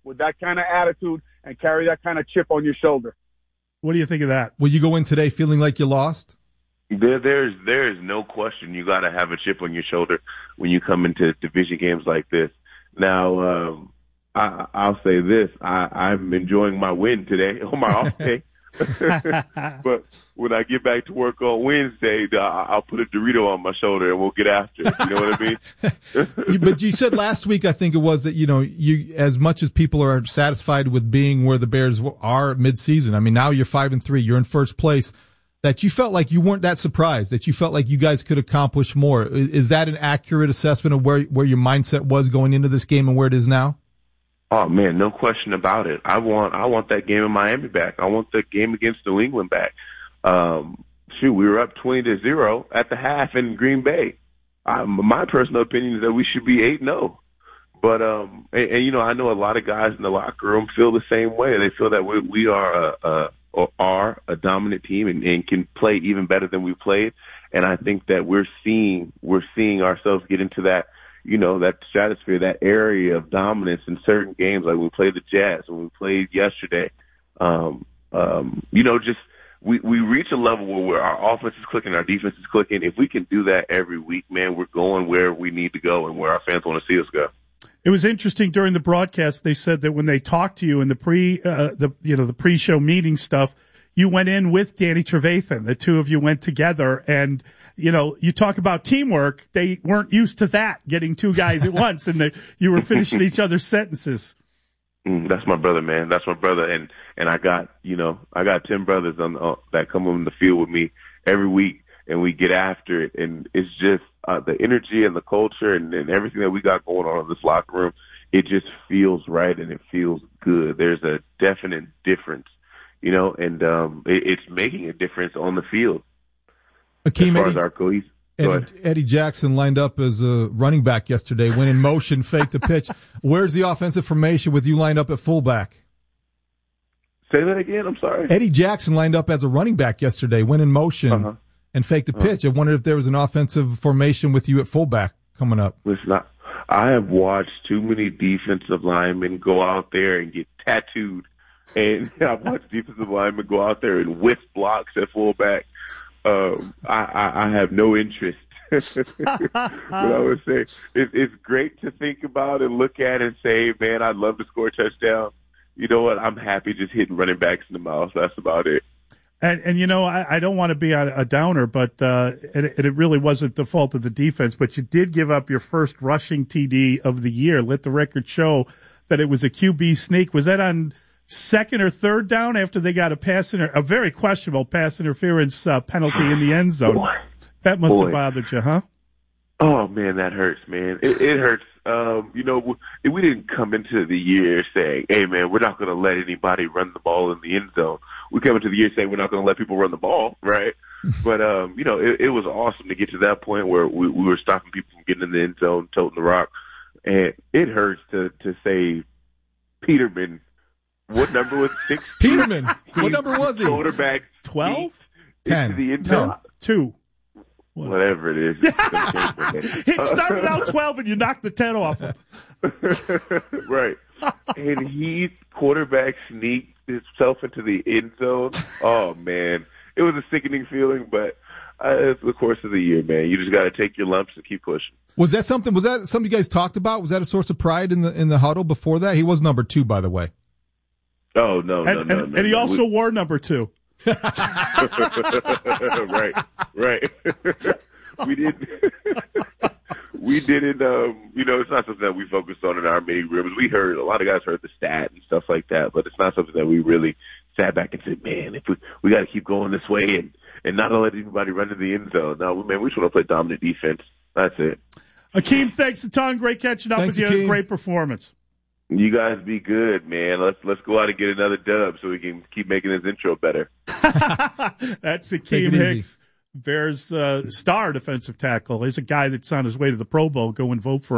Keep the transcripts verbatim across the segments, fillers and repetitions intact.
with that kind of attitude and carry that kind of chip on your shoulder. What do you think of that? Will you go in today feeling like you lost? There, there's there is no question you got to have a chip on your shoulder when you come into division games like this. Now, um, I, I'll say this: I, I'm enjoying my win today on my off day. But when I get back to work on Wednesday, I'll put a Dorito on my shoulder and we'll get after it. You know what I mean? But you said last week, I think it was, that, you know, you, as much as people are satisfied with being where the Bears are mid-season, I mean, now you're five and three, you're in first place, that you felt like you weren't that surprised, that you felt like you guys could accomplish more. Is that an accurate assessment of where, where your mindset was going into this game and where it is now? Oh man, no question about it. I want I want that game in Miami back. I want the game against New England back. Um, shoot, we were up twenty to zero at the half in Green Bay. I, my personal opinion is that we should be eight and zero. But um, and, and you know, I know a lot of guys in the locker room feel the same way. They feel that we, we are a, a are a dominant team and, and can play even better than we played. And I think that we're seeing we're seeing ourselves get into that. You know, that stratosphere, that area of dominance in certain games, like when we played the Jazz, when we played yesterday. Um, um, you know, just we, we reach a level where our offense is clicking, our defense is clicking. If we can do that every week, man, we're going where we need to go and where our fans want to see us go. It was interesting during the broadcast. They said that when they talked to you in the pre, uh, the you know, the pre-show meeting stuff, you went in with Danny Trevathan. The two of you went together, and you know, you talk about teamwork. They weren't used to that, getting two guys at once, and they, you were finishing each other's sentences. Mm, that's my brother, man. That's my brother, and and I got you know I got ten brothers on uh, that come on the field with me every week, and we get after it, and it's just uh, the energy and the culture and, and everything that we got going on in this locker room. It just feels right and it feels good. There's a definite difference, you know, and um, it, it's making a difference on the field. Akeem, as far Eddie, as our cohes. Eddie, Eddie Jackson lined up as a running back yesterday, went in motion, faked a pitch. Where's the offensive formation with you lined up at fullback? Say that again, I'm sorry. Eddie Jackson lined up as a running back yesterday, went in motion uh-huh. and faked a pitch. Uh-huh. I wondered if there was an offensive formation with you at fullback coming up. Listen, I, I have watched too many defensive linemen go out there and get tattooed. And I've watched defensive linemen go out there and whiff blocks at fullback. Um, I, I, I have no interest. But I would say it, it's great to think about and look at and say, man, I'd love to score a touchdown. You know what? I'm happy just hitting running backs in the mouth. That's about it. And, and you know, I, I don't want to be a, a downer, but uh, and it, it really wasn't the fault of the defense, but you did give up your first rushing T D of the year. Let the record show that it was a Q B sneak. Was that on second or third down after they got a pass inter- a very questionable pass interference uh, penalty in the end zone? Boy. That must Boy. have bothered you, huh? Oh man, that hurts, man. It, it hurts. Um, you know, we, we didn't come into the year saying, "Hey, man, we're not going to let anybody run the ball in the end zone." We came into the year saying we're not going to let people run the ball, right? But um, you know, it, it was awesome to get to that point where we, we were stopping people from getting in the end zone, toting the rock, and it hurts to to say Peterman. What number was six? Peterman. What number was he? Quarterback. Twelve. Ten. The end zone. Two. Whatever it is. It started out twelve and you knocked the ten off him. Right. And he quarterback sneaked himself into the end zone. Oh, man. It was a sickening feeling, but uh, it's the course of the year, man. You just got to take your lumps and keep pushing. Was that something, was that something you guys talked about? Was that a source of pride in the in the huddle before that? He was number two, by the way. Oh, no, no, and, no, and, no. And he no. also we... wore number two. right, right. we didn't. we didn't. Um, you know, it's not something that we focused on in our meeting rooms. We heard a lot of guys heard the stat and stuff like that, but it's not something that we really sat back and said, "Man, if we we got to keep going this way and and not let anybody run to the end zone." No, man, we just want to play dominant defense. That's it. Akeem, thanks a ton. Great catching up thanks, with you. Akeem. Great performance. You guys be good, man. Let's let's go out and get another dub so we can keep making this intro better. That's Akeem Hicks, Bears uh, star defensive tackle. He's a guy that's on his way to the Pro Bowl. Go and vote for him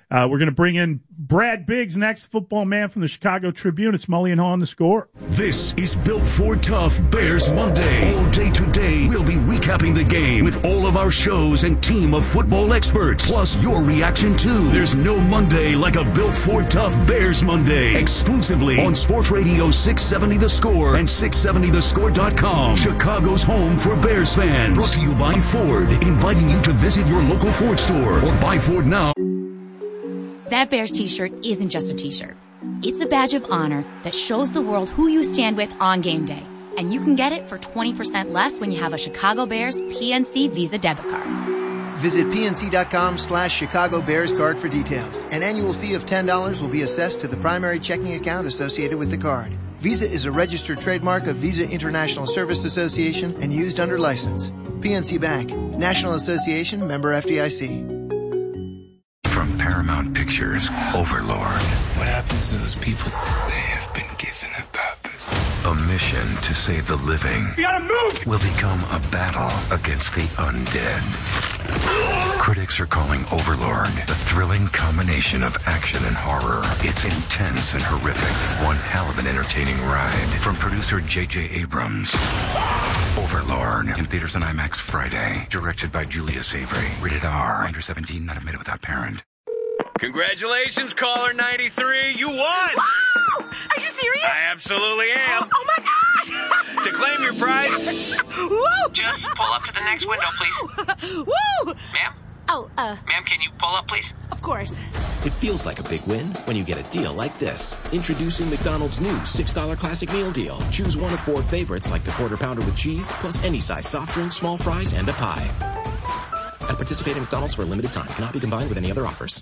Uh, we're going to bring in Brad Biggs next, football man from the Chicago Tribune. It's Mully and Haw on The Score. This is Built for Tough Bears Monday. All day today, we'll be recapping the game with all of our shows and team of football experts, plus your reaction too. There's no Monday like a Built for Tough Bears Monday. Exclusively on Sports Radio six seventy The Score and six seventy the score dot com. Chicago's home for Bears fans. Brought to you by Ford, inviting you to visit your local Ford store or buy Ford now. That Bears t-shirt isn't just a t-shirt. It's a badge of honor that shows the world who you stand with on game day. And you can get it for twenty percent less when you have a Chicago Bears P N C Visa debit card. Visit pnc.com slash Chicago Bears card for details. An annual fee of ten dollars will be assessed to the primary checking account associated with the card. Visa is a registered trademark of Visa International Service Association and used under license. P N C Bank, National Association, member F D I C. From Paramount Pictures, Overlord. What happens to those people? They have been given a purpose. A mission to save the living. We gotta move! Will become a battle against the undead. Critics are calling Overlord the thrilling combination of action and horror. It's intense and horrific. One hell of an entertaining ride. From producer J J Abrams. Overlord in theaters and IMAX Friday. Directed by Julia Savory. Rated R. Under seventeen, not admitted without parent. Congratulations, caller ninety-three. You won! Wow! Are you serious? I absolutely am. Oh, my gosh! To claim your prize, Woo! Just pull up to the next window, please. Woo! Ma'am? Oh, uh... Ma'am, can you pull up, please? Of course. It feels like a big win when you get a deal like this. Introducing McDonald's new six dollar Classic Meal Deal. Choose one of four favorites like the Quarter Pounder with cheese, plus any size soft drink, small fries, and a pie. At participating McDonald's for a limited time. Cannot be combined with any other offers.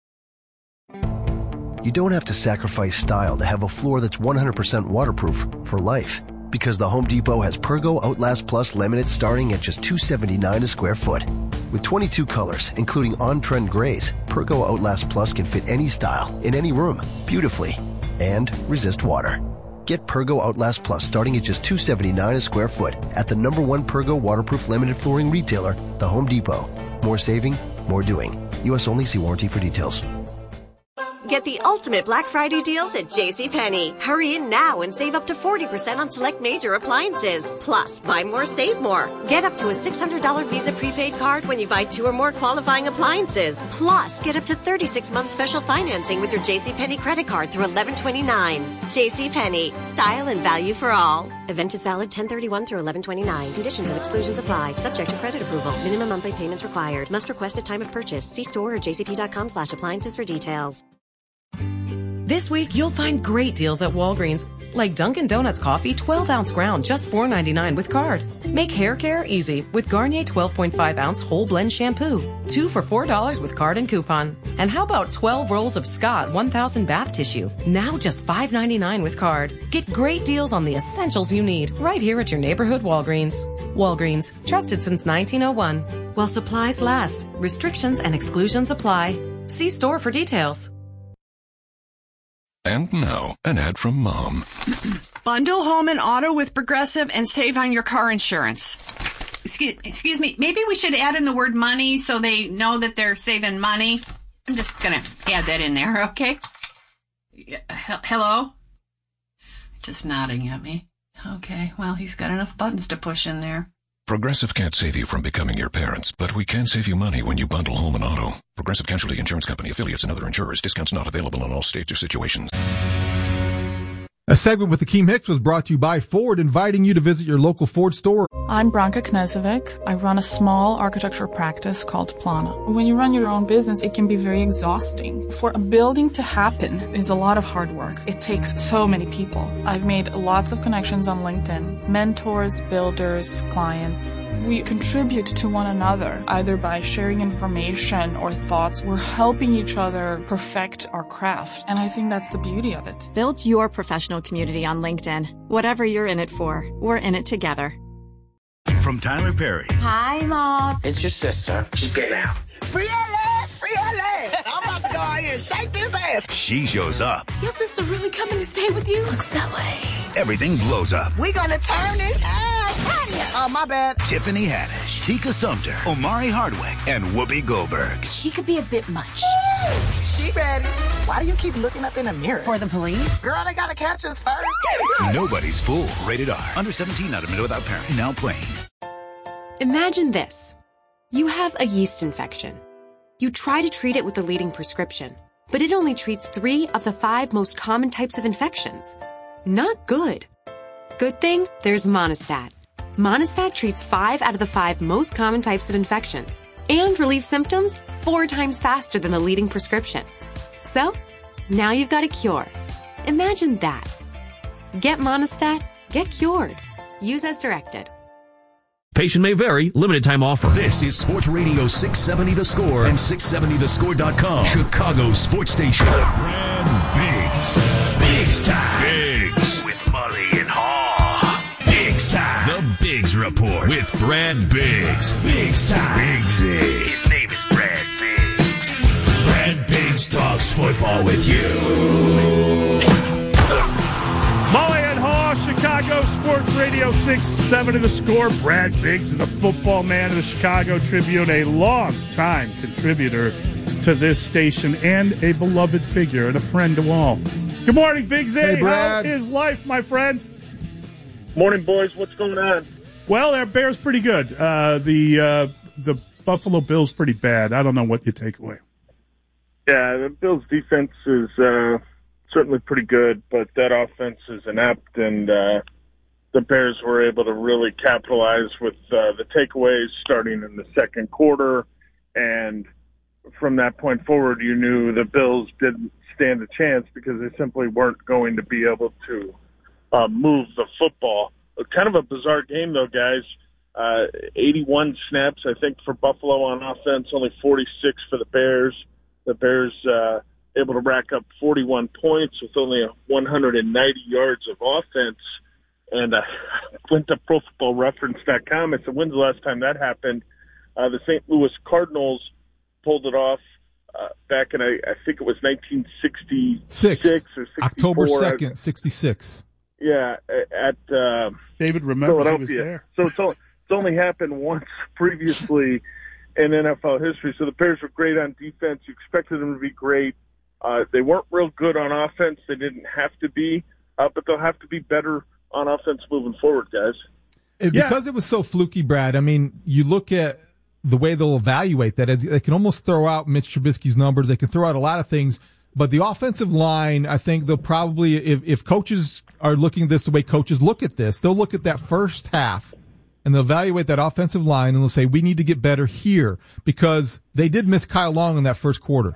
You don't have to sacrifice style to have a floor that's one hundred percent waterproof for life. Because the Home Depot has Pergo Outlast Plus laminate starting at just two hundred seventy-nine dollars a square foot. With twenty-two colors, including on-trend grays, Pergo Outlast Plus can fit any style, in any room, beautifully, and resist water. Get Pergo Outlast Plus starting at just two hundred seventy-nine dollars a square foot at the number one Pergo waterproof laminate flooring retailer, the Home Depot. More saving, more doing. U S only. See warranty for details. Get the ultimate Black Friday deals at JCPenney. Hurry in now and save up to forty percent on select major appliances. Plus, buy more, save more. Get up to a six hundred dollars Visa prepaid card when you buy two or more qualifying appliances. Plus, get up to thirty-six months special financing with your JCPenney credit card through eleven twenty-nine. JCPenney. Style and value for all. Event is valid ten thirty-one through eleven twenty-nine. Conditions and exclusions apply. Subject to credit approval. Minimum monthly payments required. Must request at time of purchase. See store or jcp.com slash appliances for details. This week, you'll find great deals at Walgreens, like Dunkin' Donuts coffee, twelve ounce ground, just four ninety-nine with card. Make hair care easy with Garnier twelve point five ounce whole blend shampoo, two for four dollars with card and coupon. And how about twelve rolls of Scott one thousand bath tissue, now just five ninety-nine with card. Get great deals on the essentials you need right here at your neighborhood Walgreens. Walgreens, trusted since nineteen oh one. While supplies last, restrictions and exclusions apply. See store for details. And now, an ad from Mom. Bundle home and auto with Progressive and save on your car insurance. Excuse, excuse me, maybe we should add in the word money so they know that they're saving money. I'm just going to add that in there, okay? Hello? Just nodding at me. Okay, well, he's got enough buttons to push in there. Progressive can't save you from becoming your parents, but we can save you money when you bundle home and auto. Progressive Casualty Insurance Company, affiliates, and other insurers. Discounts not available in all states or situations. A segment with Akeem Hicks was brought to you by Ford, inviting you to visit your local Ford store. I'm Branka Knezovic. I run a small architecture practice called Plana. When you run your own business, it can be very exhausting. For a building to happen is a lot of hard work. It takes so many people. I've made lots of connections on LinkedIn. Mentors, builders, clients. We contribute to one another, either by sharing information or thoughts. We're helping each other perfect our craft. And I think that's the beauty of it. Build your professional community on LinkedIn. Whatever you're in it for, we're in it together. From Tyler Perry. Hi, Mom. It's your sister. She's getting out. Free at last, free at last. I'm about to go out here and shake this ass. She shows up. Your sister really coming to stay with you? Looks that way. Everything blows up. We gonna turn this ass. Oh, my bad. Tiffany Haddish, Tika Sumter, Omari Hardwick, and Whoopi Goldberg. She could be a bit much. She ready. Why do you keep looking up in the mirror? For the police? Girl, they gotta catch us first. Nobody's fool. Rated R. Under seventeen, not admitted without parent. Now playing. Imagine this. You have a yeast infection. You try to treat it with the leading prescription, but it only treats three of the five most common types of infections. Not good. Good thing, there's Monistat. Monistat treats five out of the five most common types of infections and relieves symptoms four times faster than the leading prescription. So, now you've got a cure. Imagine that. Get Monistat, get cured. Use as directed. Patient may vary. Limited time offer. This is Sports Radio six seventy The Score and six seventy the score dot com. Chicago Sports Station. Brad Biggs. Biggs time. Biggs. With Mully and Haw. Biggs time. The Biggs Report with Brad Biggs. Biggs time. Biggsy. His name is Brad Biggs. Brad Biggs talks football with you. Mully and Haw, Chicago Sports Radio six seventy The Score. Brad Biggs is the football man of the Chicago Tribune, a long-time contributor to this station and a beloved figure and a friend to all. Good morning, Biggs. Hey, Brad. How is life, my friend? Morning, boys. What's going on? Well, our Bears pretty good. Uh, the uh, the Buffalo Bills pretty bad. I don't know what you take away. Yeah, the Bills' defense is uh, certainly pretty good, but that offense is inept, and uh, the Bears were able to really capitalize with uh, the takeaways starting in the second quarter, and from that point forward, you knew the Bills didn't stand a chance because they simply weren't going to be able to uh, move the football. Kind of a bizarre game, though, guys. Uh, eighty-one snaps, I think, for Buffalo on offense, only forty-six for the Bears. The Bears uh, able to rack up forty-one points with only one hundred ninety yards of offense. And I went to Pro Football Reference dot com. I said, when's the last time that happened? Uh, the Saint Louis Cardinals pulled it off uh, back in, I, I think it was nineteen sixty-six Six. or sixty-four. October second, sixty-six. Yeah, at uh, David remembers he was Philadelphia. there. So it's, all, it's only happened once previously in N F L history. So the Bears were great on defense. You expected them to be great. Uh, they weren't real good on offense. They didn't have to be, uh, but they'll have to be better on offense moving forward, guys. It, Yeah. Because it was so fluky, Brad, I mean, you look at the way they'll evaluate that. They can almost throw out Mitch Trubisky's numbers. They can throw out a lot of things. But the offensive line, I think they'll probably, if, if coaches are looking at this the way coaches look at this, they'll look at that first half and they'll evaluate that offensive line and they'll say, we need to get better here because they did miss Kyle Long in that first quarter.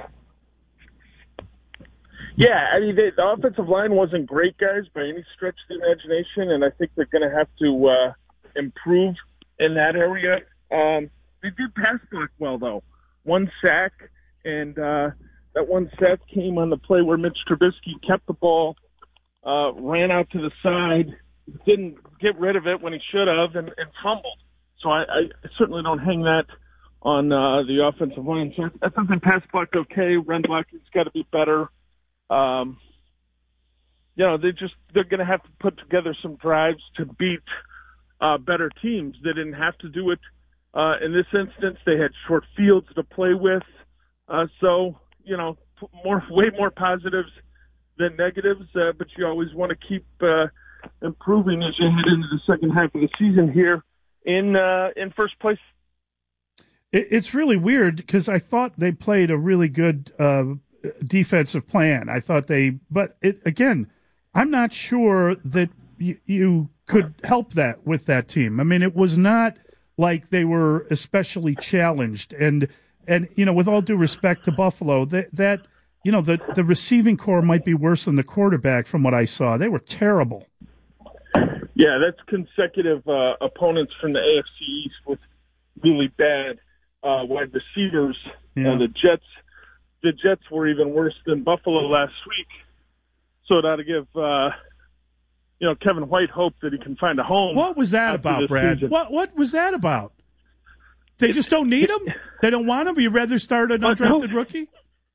Yeah, I mean, they, the offensive line wasn't great, guys, by any stretch of the imagination, and I think they're going to have to uh, improve in that area. Um, they did pass block well, though. One sack, and uh, that one sack came on the play where Mitch Trubisky kept the ball, uh, ran out to the side, didn't get rid of it when he should have, and, and fumbled. So I, I certainly don't hang that on uh, the offensive line. So I think they pass blocked okay. Run blocking's got to be better. Um, you know, they just, they're going to have to put together some drives to beat, uh, better teams. They didn't have to do it, uh, in this instance. They had short fields to play with. Uh, so, you know, more, way more positives than negatives, uh, but you always want to keep, uh, improving as you head into the second half of the season here in, uh, in first place. It, it's really weird because I thought they played a really good, uh, defensive plan. I thought they, but it, again, I'm not sure that y- you could help that with that team. I mean, it was not like they were especially challenged. And, and, you know, with all due respect to Buffalo, that, that, you know, the, the receiving core might be worse than the quarterback from what I saw. They were terrible. Yeah, that's consecutive uh, opponents from the A F C East with really bad uh, wide receivers. Yeah. Uh, the Jets, The Jets were even worse than Buffalo last week, so it ought to give uh, you know Kevin White hope that he can find a home. What was that about, Brad? Season. What what was that about? They just don't need him? They don't want him? You'd rather start an undrafted no. rookie?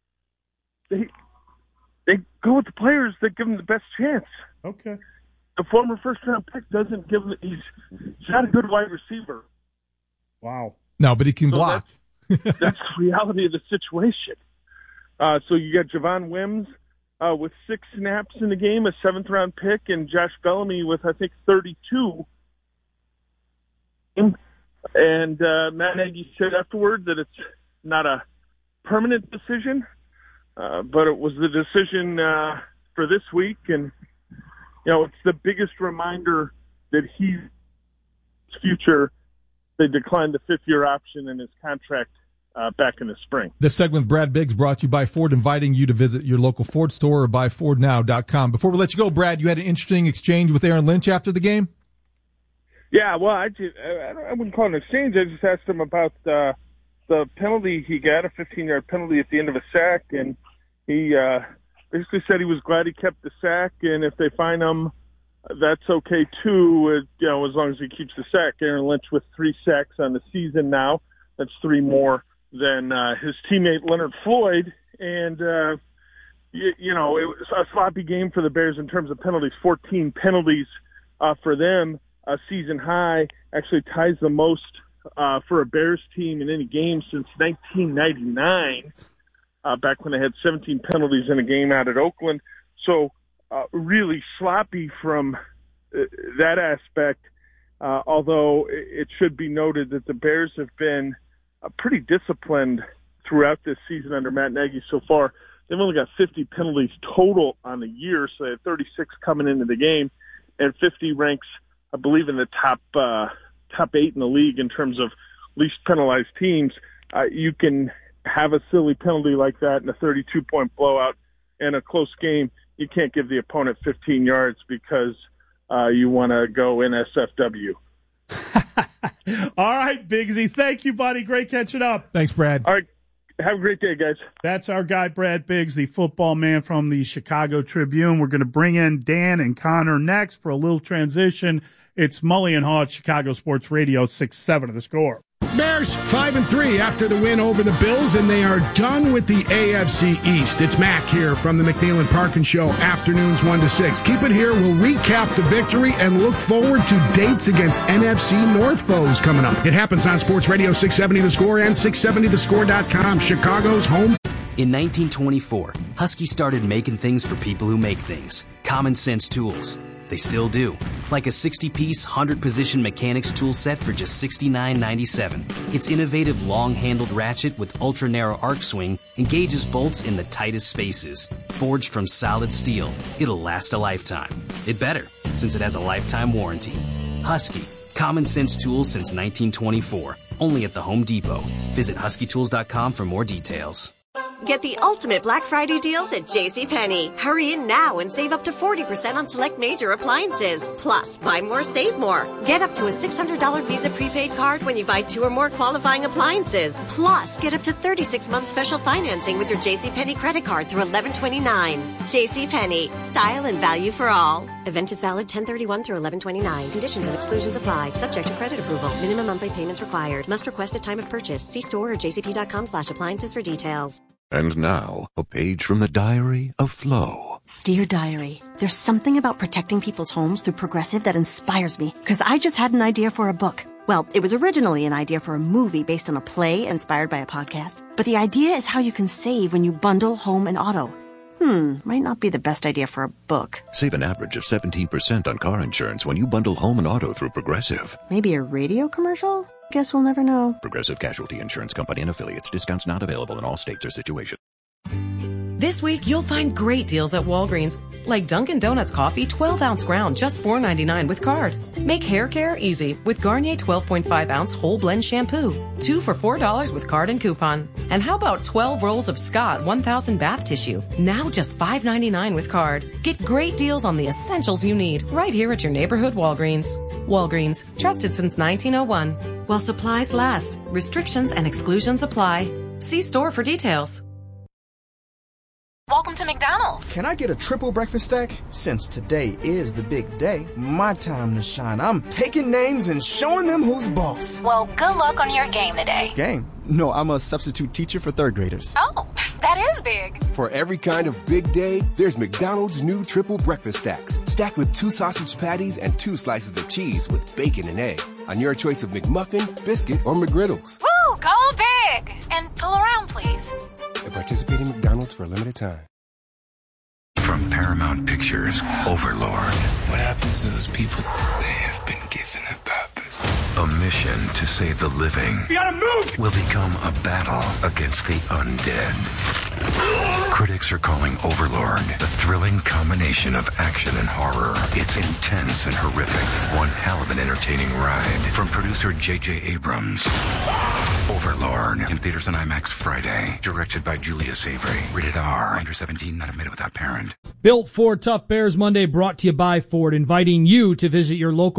They they go with the players that give them the best chance. Okay. The former first round pick doesn't give him. He's, he's not a good wide receiver. Wow. No, but he can So block. That's, that's the reality of the situation. Uh, so you got Javon Wims uh, with six snaps in the game, a seventh-round pick, and Josh Bellamy with, I think, thirty-two. And uh, Matt Nagy said afterward that it's not a permanent decision, uh, but it was the decision uh, for this week. And, you know, it's the biggest reminder that he's future. They declined the fifth-year option in his contract uh, back in the spring. This segment with Brad Biggs brought to you by Ford, inviting you to visit your local Ford store or buy ford now dot com. Before we let you go, Brad, you had an interesting exchange with Aaron Lynch after the game? Yeah, well, I, just, I, I wouldn't call it an exchange. I just asked him about uh, the penalty he got, a fifteen-yard penalty at the end of a sack, and he uh, basically said he was glad he kept the sack, and if they fine him, that's okay too, uh, you know, as long as he keeps the sack. Aaron Lynch with three sacks on the season now. That's three more than uh, his teammate Leonard Floyd. And, uh, you, you know, it was a sloppy game for the Bears in terms of penalties, fourteen penalties uh, for them. A season high, actually ties the most uh, for a Bears team in any game since nineteen ninety-nine, uh, back when they had seventeen penalties in a game out at Oakland. So, Uh, really sloppy from uh, that aspect, uh, although it should be noted that the Bears have been uh, pretty disciplined throughout this season under Matt Nagy so far. They've only got fifty penalties total on the year, so they had thirty-six coming into the game, and fifty ranks, I believe, in the top uh, top eight in the league in terms of least penalized teams. Uh, you can have a silly penalty like that in a thirty-two point blowout in a close game. You can't give the opponent fifteen yards because uh, you want to go N S F W. All right, Biggsy. Thank you, buddy. Great catching up. Thanks, Brad. All right. Have a great day, guys. That's our guy, Brad Biggs, the football man from the Chicago Tribune. We're going to bring in Dan and Connor next for a little transition. It's Mully and Haw at Chicago Sports Radio, six seven of The Score. Bears five and three after the win over the Bills, and they are done with the A F C East. It's Mac here from the McNeil and Parkin Show, afternoons one to six. Keep it here. We'll recap the victory and look forward to dates against N F C North foes coming up. It happens on Sports Radio six seventy The Score and six seventy the score dot com, Chicago's home. In nineteen twenty-four, Husky started making things for people who make things. Common sense tools. They still do. Like a sixty-piece, one hundred position mechanics tool set for just sixty-nine ninety-seven. Its innovative long-handled ratchet with ultra-narrow arc swing engages bolts in the tightest spaces. Forged from solid steel, it'll last a lifetime. It better, since it has a lifetime warranty. Husky. Common sense tools since nineteen twenty-four. Only at the Home Depot. Visit husky tools dot com for more details. Get the ultimate Black Friday deals at JCPenney. Hurry in now and save up to forty percent on select major appliances. Plus, buy more, save more. Get up to a six hundred dollars Visa prepaid card when you buy two or more qualifying appliances. Plus, get up to thirty-six months special financing with your JCPenney credit card through eleven twenty-nine. JCPenney. Style and value for all. Event is valid ten thirty-one through eleven twenty-nine. Conditions and exclusions apply. Subject to credit approval. Minimum monthly payments required. Must request at time of purchase. See store or jcp.com slash appliances for details. And now, a page from the diary of Flo. Dear Diary, there's something about protecting people's homes through Progressive that inspires me, because I just had an idea for a book. Well, it was originally an idea for a movie based on a play inspired by a podcast. But the idea is how you can save when you bundle home and auto. Hmm, might not be the best idea for a book. Save an average of seventeen percent on car insurance when you bundle home and auto through Progressive. Maybe a radio commercial? Guess we'll never know. Progressive Casualty Insurance Company and affiliates. Discounts not available in all states or situations. This week, you'll find great deals at Walgreens, like Dunkin' Donuts coffee, twelve ounce ground, just four ninety-nine with card. Make hair care easy with Garnier twelve point five ounce whole blend shampoo, two for four dollars with card and coupon. And how about twelve rolls of Scott one thousand bath tissue, now just five ninety-nine with card. Get great deals on the essentials you need right here at your neighborhood Walgreens. Walgreens, trusted since nineteen oh one. While supplies last, restrictions and exclusions apply. See store for details. Welcome to McDonald's. Can I get a triple breakfast stack? Since today is the big day, my time to shine. I'm taking names and showing them who's boss. Well, good luck on your game today. Game? No, I'm a substitute teacher for third graders. Oh, that is big. For every kind of big day, there's McDonald's new triple breakfast stacks. Stacked with two sausage patties and two slices of cheese with bacon and egg. On your choice of McMuffin, biscuit, or McGriddles. Woo, go big. And pull around, please. Participating McDonald's for a limited time. From Paramount Pictures, Overlord. What happens to those people? They have been given a purpose. A mission to save the living. We gotta move! Will become a battle against the undead. Critics are calling Overlord the thrilling combination of action and horror. It's intense and horrific. One hell of an entertaining ride. From producer J J Abrams. Overlord. In theaters and IMAX Friday. Directed by Julia Savory. Rated R. Under seventeen, not admitted without parent. Built for Tough Bears Monday, brought to you by Ford, inviting you to visit your local